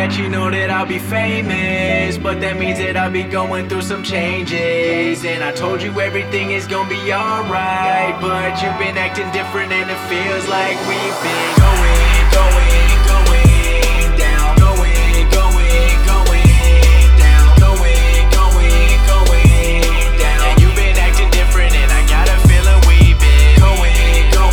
that you know that I'll be famous, but that means that I'll be going through some changes. And I told you everything is gonna be alright, but you've been acting different and it feels like we've been going down, going down, going down, and you've been acting different and I got a feeling we've been going down,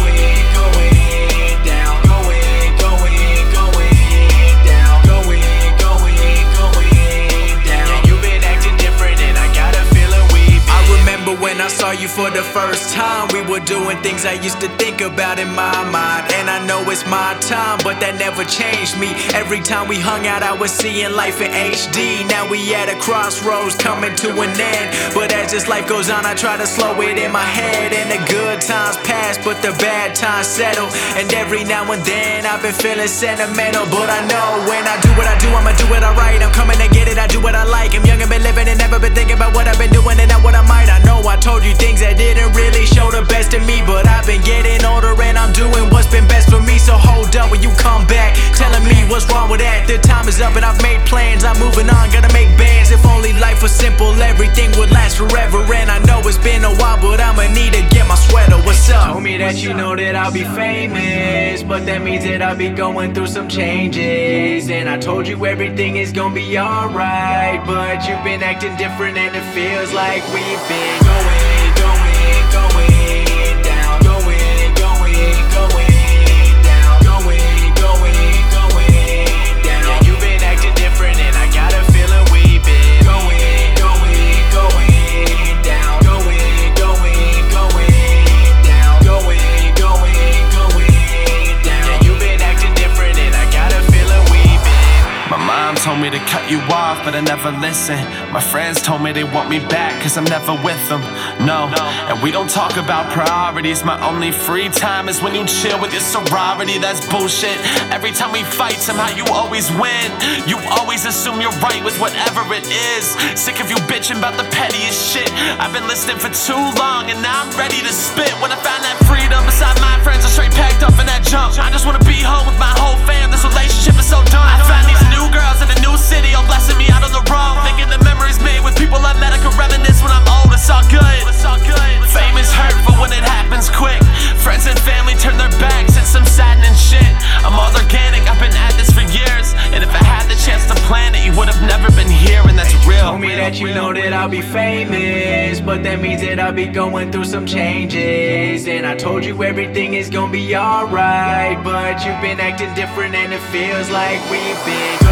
when I saw you for the first time, we were doing things I used to think about in my mind. And I know it's my time, but that never changed me. Every time we hung out, I was seeing life in HD. Now we at a crossroads, coming to an end. But as this life goes on, I try to slow it in my head. And the good times pass, but the bad times settle. And every now and then, I've been feeling sentimental. But I know when I do what I do, I'ma do it alright. I'm coming to get it, I do what I like. I'm young and been living and never been thinking about what I've been doing and not what I might. I know I told you things that didn't really show the best in me, but I've been getting older and I'm doing what's been best for me. So hold up when you come back, telling me what's wrong with that. The time is up and I've made plans, I'm moving on, gotta make bands. If only life was simple, everything would last forever. And I know it's been a while, but I'ma need to get my sweater. What's up? Told me that you know that I'll be famous, but that means that I'll be going through some changes. And I told you everything is gonna be alright, but you've been acting different and it feels like we've been going down, going down, and you've been acting different and I got a feeling we've been going down, and you've been acting different and I got a feeling we've been. My mom told me to cut you off, but I never listened. My friends told me they want me back, cause I'm never with them. No, and we don't talk about priorities. My only free time is when you chill with your sorority. That's bullshit. Every time we fight, somehow you always win. You always assume you're right with whatever it is. Sick of you bitching about the pettiest shit. I've been listening for too long and now I'm ready to spit. When I found that freedom beside my friends, I straight packed up in that jump. I just wanna be home with my whole fam. This relationship is so done. I found these new girls in a new city, all blessing me out on the road. Thinking the memories made with people I met, I could reminisce when I'm old. It's all good. Fame is hurtful when it happens quick. Friends and family turn their backs, it's some saddening shit. I'm all organic, I've been at this for years. And if I had the chance to plan it, you would have never been here, and that's real. Told me that you know that I'll be famous, but that means that I'll be going through some changes. And I told you everything is gonna be alright, but you've been acting different and it feels like we've been